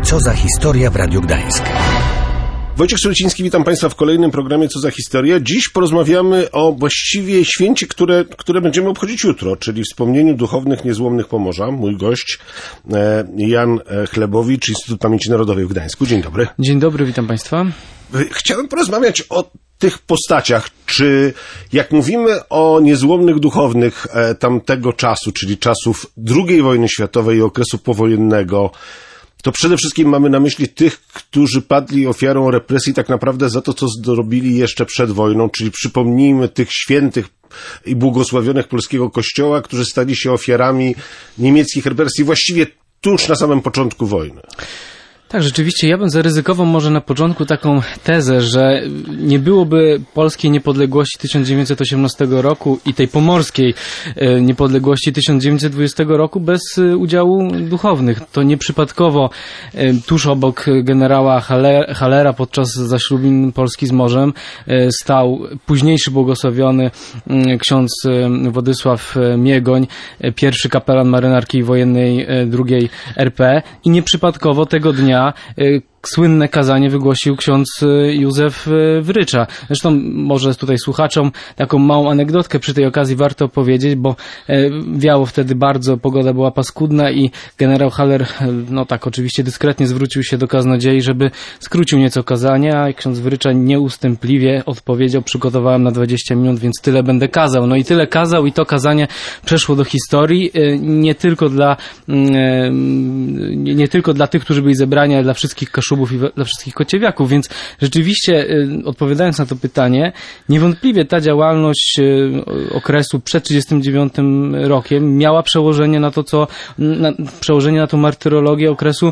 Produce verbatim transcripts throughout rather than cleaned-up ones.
Co za historia w Radiu Gdańsk. Wojciech Suleciński, witam Państwa w kolejnym programie Co za historia. Dziś porozmawiamy o właściwie święcie, które, które będziemy obchodzić jutro, czyli wspomnieniu duchownych niezłomnych Pomorza. Mój gość e, Jan Chlebowicz, Instytut Pamięci Narodowej w Gdańsku. Dzień dobry. Dzień dobry, witam Państwa. Chciałem porozmawiać o tych postaciach. Czy jak mówimy o niezłomnych duchownych e, tamtego czasu, czyli czasów drugiej wojny światowej i okresu powojennego, to przede wszystkim mamy na myśli tych, którzy padli ofiarą represji tak naprawdę za to, co zrobili jeszcze przed wojną, czyli przypomnijmy tych świętych i błogosławionych polskiego Kościoła, którzy stali się ofiarami niemieckich represji właściwie tuż na samym początku wojny. Tak, rzeczywiście, ja bym zaryzykował może na początku taką tezę, że nie byłoby polskiej niepodległości tysiąc dziewięćset osiemnastego roku i tej pomorskiej niepodległości tysiąc dziewięćset dwudziestego roku bez udziału duchownych. To nieprzypadkowo tuż obok generała Hallera podczas zaślubin Polski z morzem stał późniejszy błogosławiony ksiądz Władysław Miegoń, pierwszy kapelan marynarki wojennej drugiej R P i nieprzypadkowo tego dnia słynne kazanie wygłosił ksiądz Józef Wrycza. Zresztą może tutaj słuchaczom taką małą anegdotkę przy tej okazji warto opowiedzieć, bo wiało wtedy bardzo, pogoda była paskudna i generał Haller, no tak oczywiście dyskretnie zwrócił się do kaznodziei, żeby skrócił nieco kazanie, a ksiądz Wrycza nieustępliwie odpowiedział: przygotowałem na dwadzieścia minut, więc tyle będę kazał. No i tyle kazał i to kazanie przeszło do historii, nie tylko dla nie tylko dla tych, którzy byli zebrani, ale dla wszystkich kaszubów i dla wszystkich kociewiaków, więc rzeczywiście odpowiadając na to pytanie, niewątpliwie ta działalność okresu przed trzydziestym dziewiątym rokiem miała przełożenie na to, co na, przełożenie na tą martyrologię okresu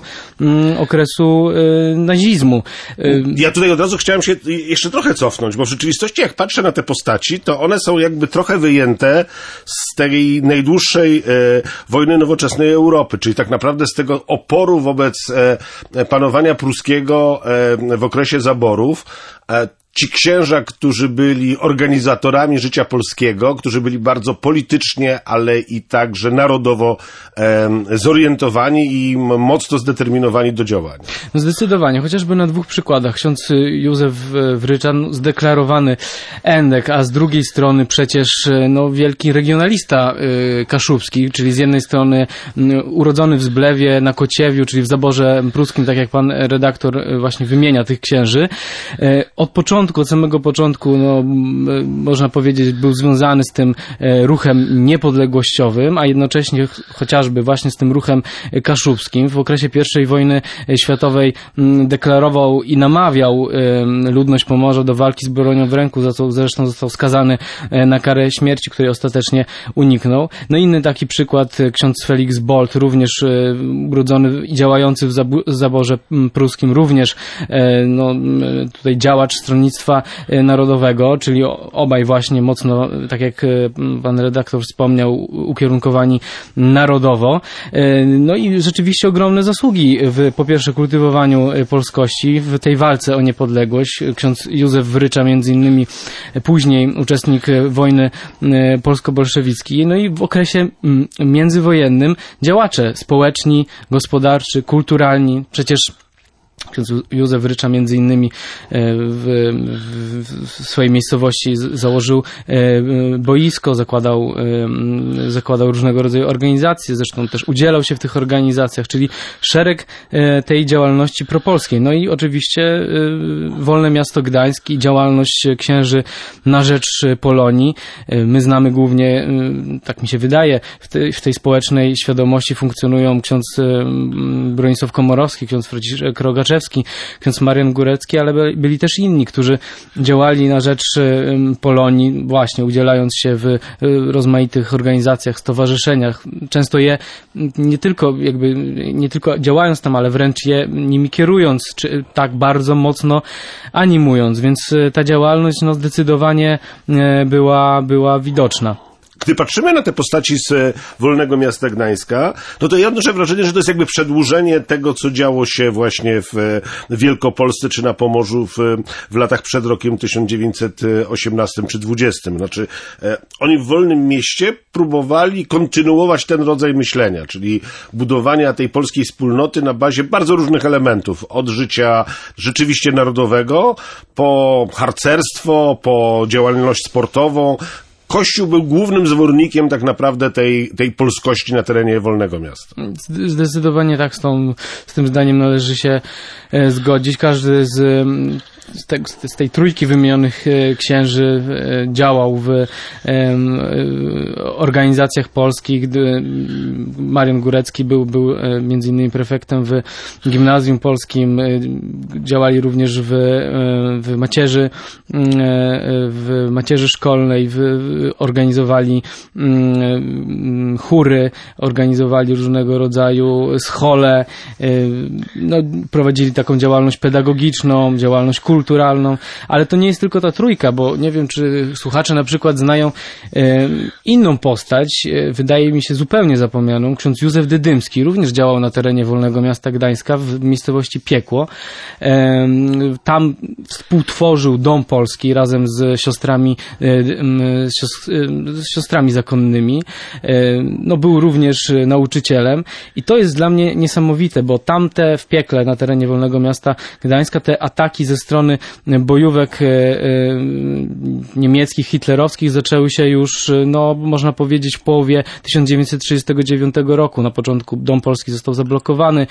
okresu nazizmu. Ja tutaj od razu chciałem się jeszcze trochę cofnąć, bo w rzeczywistości jak patrzę na te postaci, to one są jakby trochę wyjęte z tej najdłuższej wojny nowoczesnej Europy, czyli tak naprawdę z tego oporu wobec panowania pruskiego w okresie zaborów. Ci księża, którzy byli organizatorami życia polskiego, którzy byli bardzo politycznie, ale i także narodowo e, zorientowani i mocno zdeterminowani do działania. No zdecydowanie, chociażby na dwóch przykładach. Ksiądz Józef Wryczan, zdeklarowany endek, a z drugiej strony przecież no, wielki regionalista y, kaszubski, czyli z jednej strony y, urodzony w Zblewie, na Kociewiu, czyli w zaborze pruskim, tak jak pan redaktor właśnie wymienia tych księży. Y, od początku od samego początku, no, można powiedzieć, był związany z tym ruchem niepodległościowym, a jednocześnie chociażby właśnie z tym ruchem kaszubskim. W okresie pierwszej wojny światowej deklarował i namawiał ludność Pomorza do walki z bronią w ręku, za co zresztą został skazany na karę śmierci, której ostatecznie uniknął. No inny taki przykład, ksiądz Felix Bolt, również urodzony i działający w zaborze pruskim, również no, tutaj działacz stronnictwa narodowego, czyli obaj właśnie mocno, tak jak pan redaktor wspomniał, ukierunkowani narodowo. No i rzeczywiście ogromne zasługi w, po pierwsze, kultywowaniu polskości, w tej walce o niepodległość. Ksiądz Józef Wrycza, między innymi później uczestnik wojny polsko-bolszewickiej. No i w okresie międzywojennym działacze społeczni, gospodarczy, kulturalni, przecież ksiądz Józef Wrycza między innymi w, w, w swojej miejscowości założył boisko, zakładał, zakładał różnego rodzaju organizacje, zresztą też udzielał się w tych organizacjach, czyli szereg tej działalności propolskiej. No i oczywiście Wolne Miasto Gdańsk i działalność księży na rzecz Polonii. My znamy głównie, tak mi się wydaje, w tej, w tej społecznej świadomości funkcjonują ksiądz Bronisław Komorowski, ksiądz Franciszek Rogaczewski, ksiądz Marian Górecki, ale byli też inni, którzy działali na rzecz Polonii, właśnie udzielając się w rozmaitych organizacjach, stowarzyszeniach. Często je nie tylko jakby, nie tylko działając tam, ale wręcz je nimi kierując, czy tak bardzo mocno animując, więc ta działalność no zdecydowanie była, była widoczna. gdy patrzymy na te postaci z Wolnego Miasta Gdańska, no to ja odnoszę wrażenie, że to jest jakby przedłużenie tego, co działo się właśnie w Wielkopolsce czy na Pomorzu w, w latach przed rokiem tysiąc dziewięćset osiemnastym czy dwudziestym. Znaczy, e, oni w Wolnym Mieście próbowali kontynuować ten rodzaj myślenia, czyli budowania tej polskiej wspólnoty na bazie bardzo różnych elementów. Od życia rzeczywiście narodowego, po harcerstwo, po działalność sportową. Kościół był głównym zwornikiem tak naprawdę tej, tej polskości na terenie Wolnego Miasta. Zdecydowanie tak, z, tą, z tym zdaniem należy się e, zgodzić. Każdy z, z, te, z tej trójki wymienionych e, księży e, działał w e, e, organizacjach polskich. Gdy Marian Górecki był, był e, między innymi prefektem w Gimnazjum Polskim. E, działali również w, e, w macierzy, e, w macierzy szkolnej, w organizowali um, chóry, organizowali różnego rodzaju schole, um, no, prowadzili taką działalność pedagogiczną, działalność kulturalną, ale to nie jest tylko ta trójka, bo nie wiem, czy słuchacze na przykład znają um, inną postać, um, wydaje mi się zupełnie zapomnianą, ksiądz Józef Dydymski, również działał na terenie Wolnego Miasta Gdańska w miejscowości Piekło. Um, tam współtworzył Dom Polski razem z siostrami um, z z siostrami zakonnymi. No, był również nauczycielem i to jest dla mnie niesamowite, bo tamte w piekle na terenie Wolnego Miasta Gdańska, te ataki ze strony bojówek niemieckich, hitlerowskich zaczęły się już, no, można powiedzieć, w połowie tysiąc dziewięćset trzydziestego dziewiątego roku. Na początku Dom Polski został zablokowany.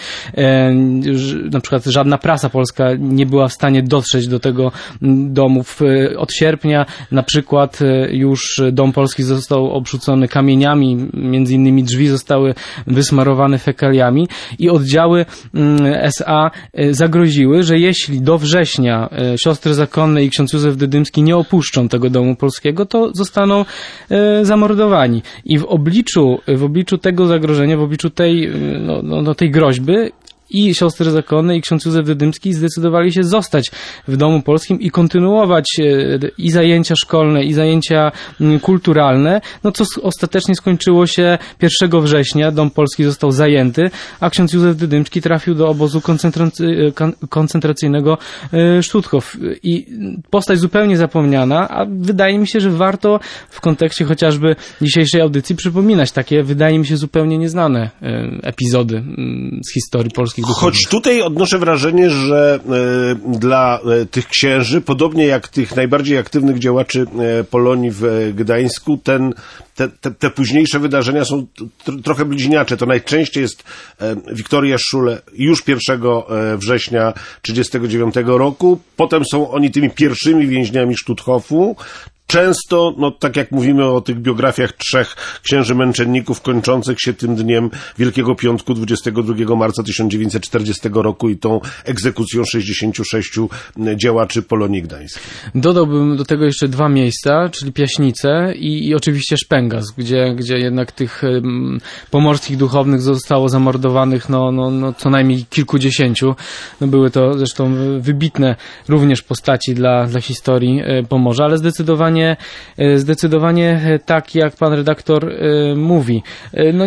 Na przykład żadna prasa polska nie była w stanie dotrzeć do tego domu. Od sierpnia na przykład już Dom Polski został obrzucony kamieniami, między innymi drzwi zostały wysmarowane fekaliami i oddziały S A zagroziły, że jeśli do września siostry zakonne i ksiądz Józef Dydymski nie opuszczą tego Domu Polskiego, to zostaną zamordowani. I w obliczu, w obliczu tego zagrożenia, w obliczu tej, no, no, tej groźby, i siostry zakonne, i ksiądz Józef Dydymski zdecydowali się zostać w Domu Polskim i kontynuować i zajęcia szkolne, i zajęcia kulturalne, no co ostatecznie skończyło się pierwszego września. Dom Polski został zajęty, a ksiądz Józef Dydymski trafił do obozu koncentracy- koncentracyjnego Stutthof. I postać zupełnie zapomniana, a wydaje mi się, że warto w kontekście chociażby dzisiejszej audycji przypominać takie, wydaje mi się, zupełnie nieznane epizody z historii polskiej. Choć tutaj odnoszę wrażenie, że y, dla y, tych księży, podobnie jak tych najbardziej aktywnych działaczy y, Polonii w y, Gdańsku, ten, te, te, te późniejsze wydarzenia są tr- trochę bliźniacze. To najczęściej jest y, Wiktoria Szule już pierwszego września tysiąc dziewięćset trzydziestego dziewiątego roku. Potem są oni tymi pierwszymi więźniami Stutthofu. Często, no tak jak mówimy o tych biografiach trzech księży męczenników kończących się tym dniem Wielkiego Piątku dwudziestego drugiego marca tysiąc dziewięćset czterdziestego roku i tą egzekucją sześćdziesięciu sześciu działaczy Polonii Gdańskiej. Dodałbym do tego jeszcze dwa miejsca, czyli Piaśnice i, i oczywiście Szpęgaz, gdzie, gdzie jednak tych um, pomorskich duchownych zostało zamordowanych no, no, no co najmniej kilkudziesięciu. No, były to zresztą wybitne również postaci dla, dla historii e, Pomorza, ale zdecydowanie Zdecydowanie tak, jak pan redaktor mówi. No,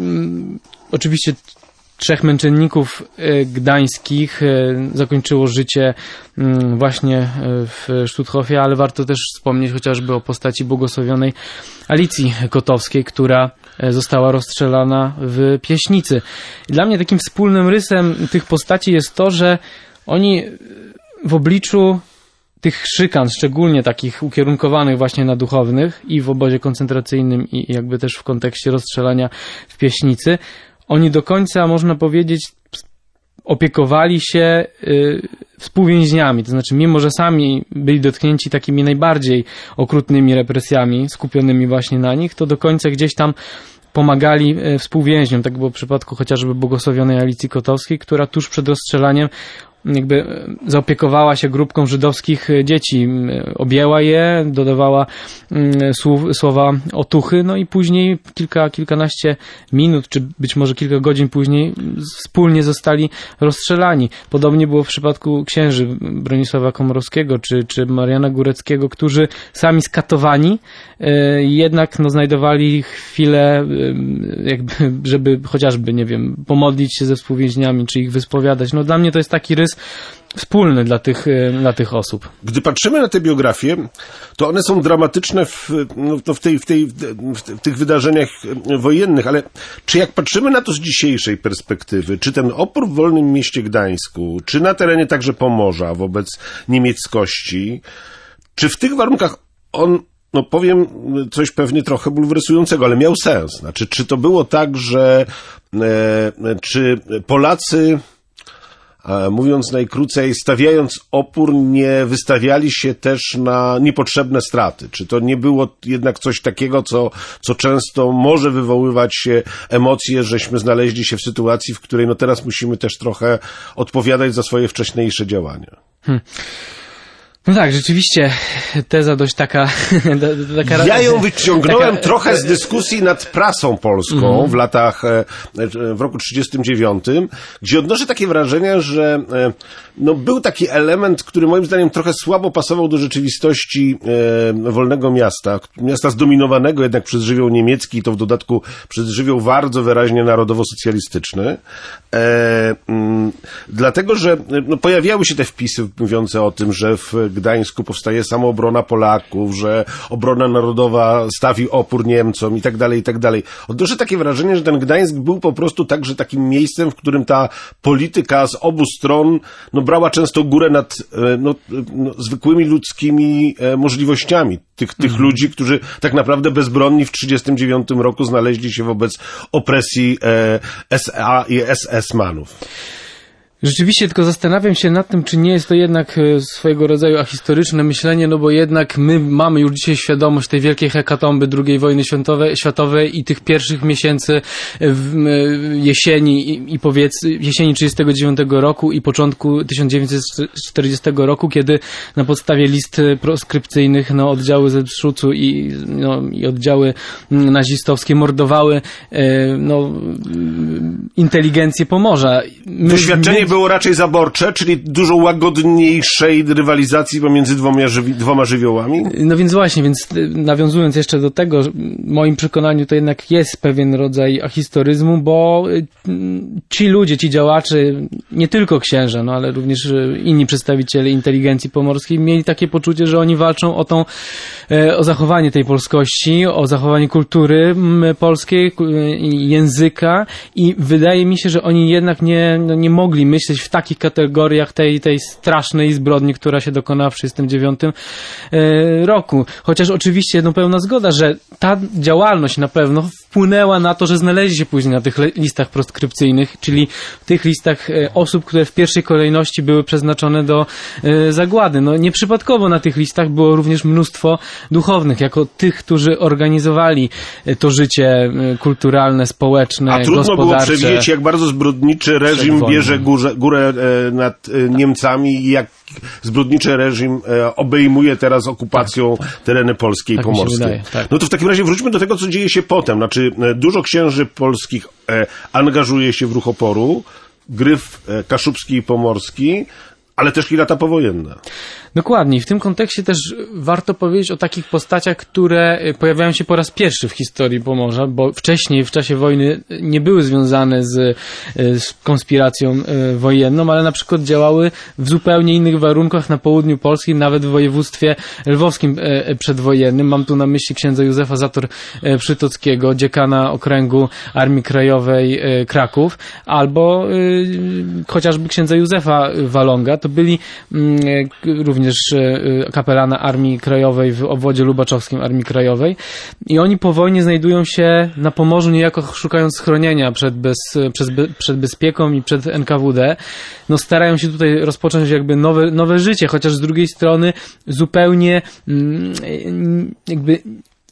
oczywiście trzech męczenników gdańskich zakończyło życie właśnie w Stutthofie, ale warto też wspomnieć chociażby o postaci błogosławionej Alicji Kotowskiej, która została rozstrzelana w Pieśnicy. Dla mnie takim wspólnym rysem tych postaci jest to, że oni w obliczu tych szykan, szczególnie takich ukierunkowanych właśnie na duchownych i w obozie koncentracyjnym i jakby też w kontekście rozstrzelania w Pieśnicy, oni do końca, można powiedzieć, opiekowali się y, współwięźniami, to znaczy mimo, że sami byli dotknięci takimi najbardziej okrutnymi represjami, skupionymi właśnie na nich, to do końca gdzieś tam pomagali współwięźniom. Tak było w przypadku chociażby błogosławionej Alicji Kotowskiej, która tuż przed rozstrzelaniem jakby zaopiekowała się grupką żydowskich dzieci. Objęła je, dodawała słów, słowa otuchy, no i później kilka, kilkanaście minut, czy być może kilka godzin później wspólnie zostali rozstrzelani. Podobnie było w przypadku księży Bronisława Komorowskiego, czy, czy Mariana Góreckiego, którzy sami skatowani, jednak no, znajdowali chwilę, jakby, żeby chociażby, nie wiem, pomodlić się ze współwięźniami, czy ich wyspowiadać. No dla mnie to jest taki rys wspólny dla tych, dla tych osób. Gdy patrzymy na te biografie, to one są dramatyczne w, no, w, tej, w, tej, w tych wydarzeniach wojennych, ale czy jak patrzymy na to z dzisiejszej perspektywy, czy ten opór w wolnym mieście Gdańsku, czy na terenie także Pomorza wobec niemieckości, czy w tych warunkach on, no powiem coś pewnie trochę bulwersującego, ale miał sens? Znaczy, czy to było tak, że e, czy Polacy, mówiąc najkrócej, stawiając opór, nie wystawiali się też na niepotrzebne straty? Czy to nie było jednak coś takiego, co, co często może wywoływać się emocje, żeśmy znaleźli się w sytuacji, w której no teraz musimy też trochę odpowiadać za swoje wcześniejsze działania? Hmm. No tak, rzeczywiście teza dość taka... taka ja ją wyciągnąłem taka, trochę z dyskusji nad prasą polską mm. w latach, w roku trzydziestym dziewiątym, gdzie odnoszę takie wrażenie, że no, był taki element, który moim zdaniem trochę słabo pasował do rzeczywistości e, wolnego miasta, miasta zdominowanego jednak przez żywioł niemiecki i to w dodatku przez żywioł bardzo wyraźnie narodowo-socjalistyczny. E, m, dlatego, że no, pojawiały się te wpisy mówiące o tym, że w Gdańsku powstaje samoobrona Polaków, że obrona narodowa stawi opór Niemcom i tak dalej, i tak dalej. Odnoszę takie wrażenie, że ten Gdańsk był po prostu także takim miejscem, w którym ta polityka z obu stron no, brała często górę nad no, no, zwykłymi ludzkimi e, możliwościami tych, tych mhm. ludzi, którzy tak naprawdę bezbronni w trzydziestym dziewiątym roku znaleźli się wobec opresji e, S A i S S-manów. Rzeczywiście, tylko zastanawiam się nad tym, czy nie jest to jednak swojego rodzaju ahistoryczne myślenie, no bo jednak my mamy już dzisiaj świadomość tej wielkiej hekatomby drugiej wojny światowej i tych pierwszych miesięcy jesieni i, i powiedz, jesieni trzydziestego dziewiątego roku i początku tysiąc dziewięćset czterdziestego roku, kiedy na podstawie list proskrypcyjnych no, oddziały Zebszucu i, no, i oddziały nazistowskie mordowały no, inteligencję Pomorza. My, Doświadczenie my... było raczej zaborcze, czyli dużo łagodniejszej rywalizacji pomiędzy dwoma, żywi, dwoma żywiołami? No więc właśnie, więc nawiązując jeszcze do tego, w moim przekonaniu to jednak jest pewien rodzaj ahistoryzmu, bo ci ludzie, ci działacze, nie tylko księża, no ale również inni przedstawiciele inteligencji pomorskiej mieli takie poczucie, że oni walczą o tą, o zachowanie tej polskości, o zachowanie kultury polskiej, języka i wydaje mi się, że oni jednak nie, no nie mogli myśleć w takich kategoriach tej, tej strasznej zbrodni, która się dokonała w trzydziestym dziewiątym roku. Chociaż oczywiście no, pełna zgoda, że ta działalność na pewno wpłynęła na to, że znaleźli się później na tych listach proskrypcyjnych, czyli tych listach osób, które w pierwszej kolejności były przeznaczone do zagłady. No nieprzypadkowo na tych listach było również mnóstwo duchownych, jako tych, którzy organizowali to życie kulturalne, społeczne, A trudno gospodarcze. było przewidzieć, jak bardzo zbrodniczy reżim bierze górze, górę nad Niemcami i jak zbrodniczy reżim obejmuje teraz okupacją tak, tereny polskie tak i pomorskie. Wydaje, tak. No to w takim razie wróćmy do tego, co dzieje się potem. Znaczy, dużo księży polskich angażuje się w ruch oporu, Gryf Kaszubski i Pomorski, ale też i lata powojenne. Dokładnie. I w tym kontekście też warto powiedzieć o takich postaciach, które pojawiają się po raz pierwszy w historii Pomorza, bo wcześniej, w czasie wojny nie były związane z, z konspiracją wojenną, ale na przykład działały w zupełnie innych warunkach na południu Polski, nawet w województwie lwowskim przedwojennym. Mam tu na myśli księdza Józefa Zator-Przytockiego, dziekana okręgu Armii Krajowej Kraków, albo chociażby księdza Józefa Walonga. To byli również również kapelana Armii Krajowej w obwodzie lubaczowskim Armii Krajowej i oni po wojnie znajdują się na Pomorzu niejako szukając schronienia przed, bez, przed, przed bezpieką i przed N K W D. No starają się tutaj rozpocząć jakby nowe, nowe życie, chociaż z drugiej strony zupełnie jakby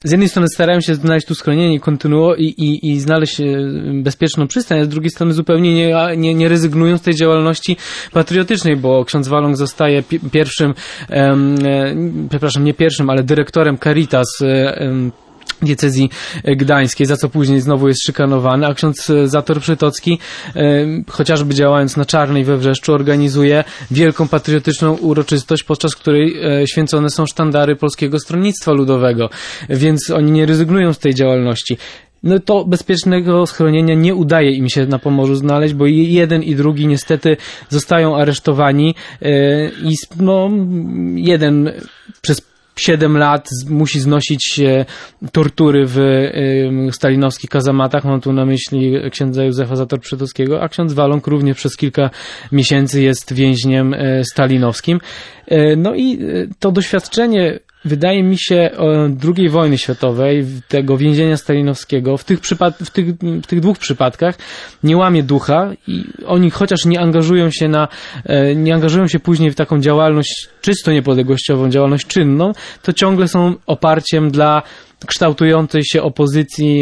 z jednej strony starają się znaleźć tu schronienie i kontynuować i, i, i znaleźć bezpieczną przystań, a z drugiej strony zupełnie nie, nie, nie rezygnują z tej działalności patriotycznej, bo ksiądz Waląg zostaje pi- pierwszym, em, e, przepraszam, nie pierwszym, ale dyrektorem Caritas em, diecezji gdańskiej, za co później znowu jest szykanowany, a ksiądz Zator Przytocki, e, chociażby działając na Czarnej we Wrzeszczu, organizuje wielką patriotyczną uroczystość, podczas której e, święcone są sztandary Polskiego Stronnictwa Ludowego, więc oni nie rezygnują z tej działalności. No to bezpiecznego schronienia nie udaje im się na Pomorzu znaleźć, bo i jeden i drugi niestety zostają aresztowani e, i no, jeden przez siedem lat musi znosić tortury w stalinowskich kazamatach. Mam tu na myśli księdza Józefa Zator-Przytockiego, a ksiądz Waląg również przez kilka miesięcy jest więźniem stalinowskim. No i to doświadczenie, wydaje mi się, drugiej wojny światowej, tego więzienia stalinowskiego, w tych, przypad- w tych, w tych dwóch przypadkach nie łamie ducha i oni chociaż nie angażują się na, nie angażują się później w taką działalność czysto niepodległościową, działalność czynną, to ciągle są oparciem dla kształtującej się opozycji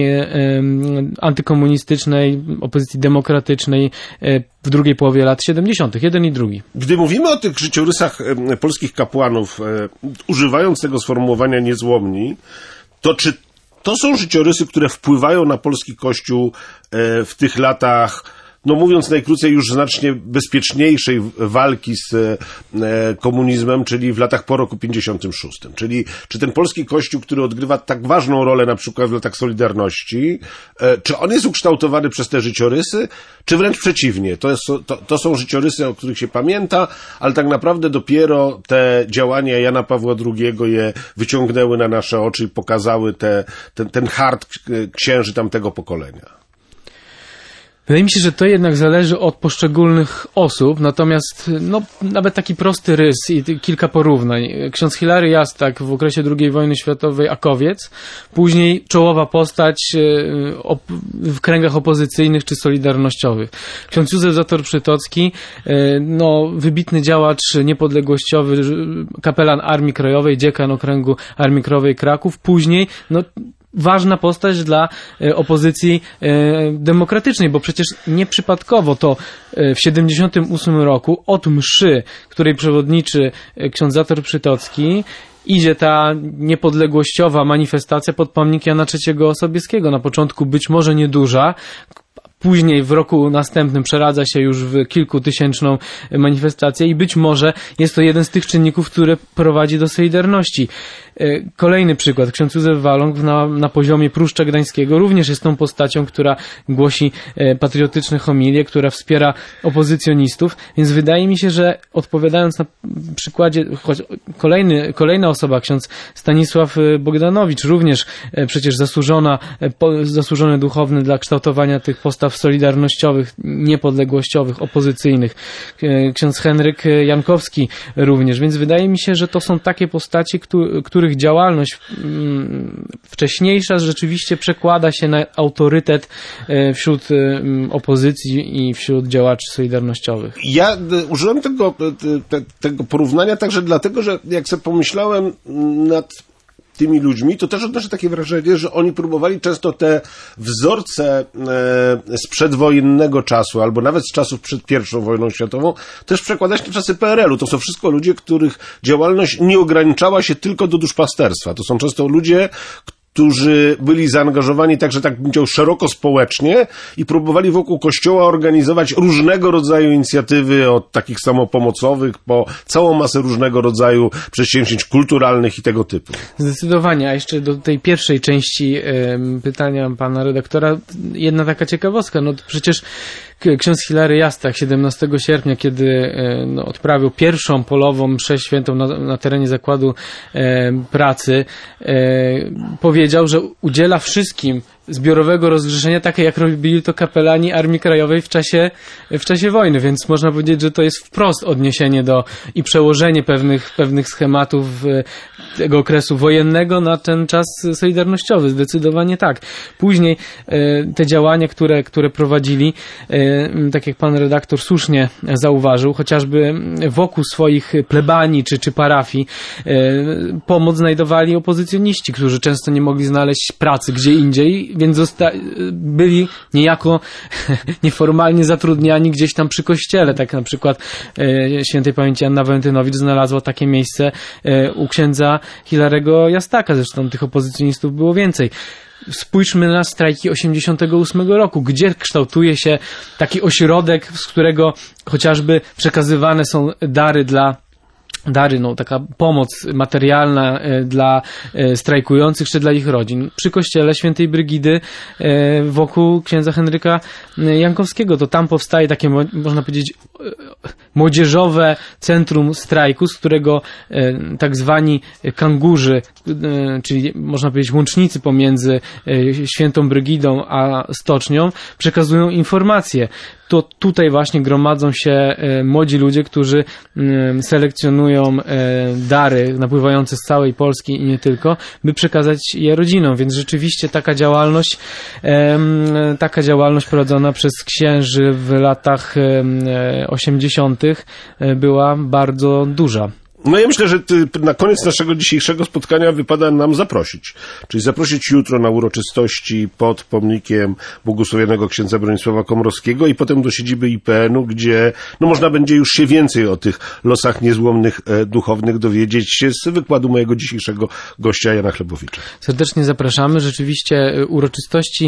antykomunistycznej, opozycji demokratycznej w drugiej połowie lat siedemdziesiątych. Jeden i drugi. Gdy mówimy o tych życiorysach polskich kapłanów, używając tego sformułowania niezłomni, to czy to są życiorysy, które wpływają na polski Kościół w tych latach, no mówiąc najkrócej, już znacznie bezpieczniejszej walki z e, komunizmem, czyli w latach po roku pięćdziesiątym szóstym. Czyli czy ten polski Kościół, który odgrywa tak ważną rolę na przykład w latach Solidarności, e, czy on jest ukształtowany przez te życiorysy, czy wręcz przeciwnie? To, jest, to, to są życiorysy, o których się pamięta, ale tak naprawdę dopiero te działania Jana Pawła drugiego je wyciągnęły na nasze oczy i pokazały te, ten, ten hart księży tamtego pokolenia. Wydaje mi się, że to jednak zależy od poszczególnych osób, natomiast no, nawet taki prosty rys i kilka porównań. Ksiądz Hilary Jastak w okresie drugiej wojny światowej Akowiec, później czołowa postać w kręgach opozycyjnych czy solidarnościowych. Ksiądz Józef Zator Przytocki, no, wybitny działacz niepodległościowy, kapelan Armii Krajowej, dziekan okręgu Armii Krajowej Kraków, później no, ważna postać dla e, opozycji e, demokratycznej, bo przecież nieprzypadkowo to e, w siedemdziesiątym ósmym roku od mszy, której przewodniczy e, ksiądz Zator Przytocki, idzie ta niepodległościowa manifestacja pod pomnik Jana trzeciego Sobieskiego. Na początku być może nieduża, później w roku następnym przeradza się już w kilkutysięczną manifestację i być może jest to jeden z tych czynników, które prowadzi do Solidarności. Kolejny przykład. Ksiądz Józef Waląg na, na poziomie Pruszcza Gdańskiego również jest tą postacią, która głosi patriotyczne homilie, która wspiera opozycjonistów, więc wydaje mi się, że odpowiadając na przykładzie, choć kolejny, kolejna osoba, ksiądz Stanisław Bogdanowicz, również przecież zasłużona, zasłużony duchowny dla kształtowania tych postaw solidarnościowych, niepodległościowych, opozycyjnych. Ksiądz Henryk Jankowski również, więc wydaje mi się, że to są takie postacie, których działalność wcześniejsza rzeczywiście przekłada się na autorytet wśród opozycji i wśród działaczy solidarnościowych. Ja użyłem tego, te, tego porównania także dlatego, że jak sobie pomyślałem nad tymi ludźmi, to też odnoszę takie wrażenie, że oni próbowali często te wzorce e, z przedwojennego czasu, albo nawet z czasów przed pierwszą wojną światową, też przekładać na czasy P R L u. To są wszystko ludzie, których działalność nie ograniczała się tylko do duszpasterstwa. To są często ludzie, którzy byli zaangażowani także, tak bym powiedział, szeroko społecznie i próbowali wokół Kościoła organizować różnego rodzaju inicjatywy, od takich samopomocowych po całą masę różnego rodzaju przedsięwzięć kulturalnych i tego typu. Zdecydowanie, a jeszcze do tej pierwszej części y, pytania pana redaktora jedna taka ciekawostka, no przecież ksiądz Hilary Jastak siedemnastego sierpnia, kiedy y, no, odprawił pierwszą polową mszę świętą na, na terenie zakładu y, pracy, y, powiedział, że udziela wszystkim zbiorowego rozgrzeszenia, takie jak robili to kapelani Armii Krajowej w czasie, w czasie wojny, więc można powiedzieć, że to jest wprost odniesienie do i przełożenie pewnych, pewnych schematów tego okresu wojennego na ten czas solidarnościowy. Zdecydowanie tak. Później te działania, które, które prowadzili, tak jak pan redaktor słusznie zauważył, chociażby wokół swoich plebanii czy, czy parafii pomoc znajdowali opozycjoniści, którzy często nie mogli znaleźć pracy gdzie indziej, więc zosta- byli niejako nieformalnie zatrudniani gdzieś tam przy kościele. Tak na przykład e, świętej pamięci Anna Walentynowicz znalazła takie miejsce e, u księdza Hilarego Jastaka. Zresztą tych opozycjonistów było więcej. Spójrzmy na strajki osiemdziesiątego ósmego roku, gdzie kształtuje się taki ośrodek, z którego chociażby przekazywane są dary dla dary, no taka pomoc materialna e, dla e, strajkujących czy dla ich rodzin. Przy kościele świętej Brygidy e, wokół księdza Henryka Jankowskiego. To tam powstaje takie, mo- można powiedzieć, e, młodzieżowe centrum strajku, z którego e, tak zwani kangurzy, e, czyli można powiedzieć łącznicy pomiędzy e, świętą Brygidą a stocznią, przekazują informacje. To tutaj właśnie gromadzą się e, młodzi ludzie, którzy e, selekcjonują e, dary napływające z całej Polski i nie tylko, by przekazać je rodzinom, więc rzeczywiście taka działalność e, taka działalność prowadzona przez księży w latach e, osiemdziesiątych e, była bardzo duża. No ja myślę, że ty, na koniec naszego dzisiejszego spotkania wypada nam zaprosić. Czyli zaprosić jutro na uroczystości pod pomnikiem błogosławionego księdza Bronisława Komorowskiego i potem do siedziby I P N u, gdzie no, można będzie już się więcej o tych losach niezłomnych e, duchownych dowiedzieć się z wykładu mojego dzisiejszego gościa Jana Chlebowicza. Serdecznie zapraszamy. Rzeczywiście uroczystości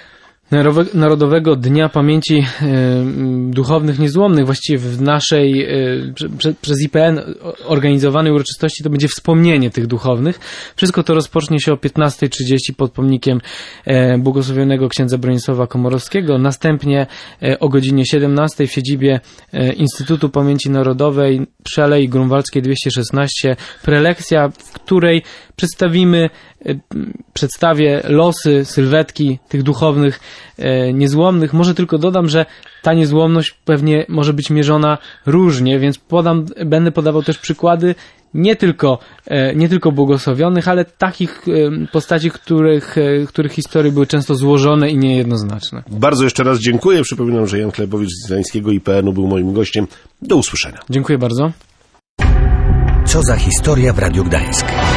Narodowego Dnia Pamięci e, Duchownych Niezłomnych, właściwie w naszej e, prze, przez I P N organizowanej uroczystości, to będzie wspomnienie tych duchownych. Wszystko to rozpocznie się o piętnasta trzydzieści pod pomnikiem e, błogosławionego księdza Bronisława Komorowskiego. Następnie e, o godzinie siedemnastej w siedzibie e, Instytutu Pamięci Narodowej przy Alei Grunwaldzkiej dwieście szesnaście prelekcja, w której przedstawimy przedstawię losy, sylwetki tych duchownych e, niezłomnych. Może tylko dodam, że ta niezłomność pewnie może być mierzona różnie, więc podam, będę podawał też przykłady nie tylko, e, nie tylko błogosławionych, ale takich e, postaci, których, e, których historie były często złożone i niejednoznaczne. Bardzo jeszcze raz dziękuję. Przypominam, że Jan Chlebowicz z Gdańskiego I P N u był moim gościem. Do usłyszenia. Dziękuję bardzo. Co za historia w Radiu Gdańsk.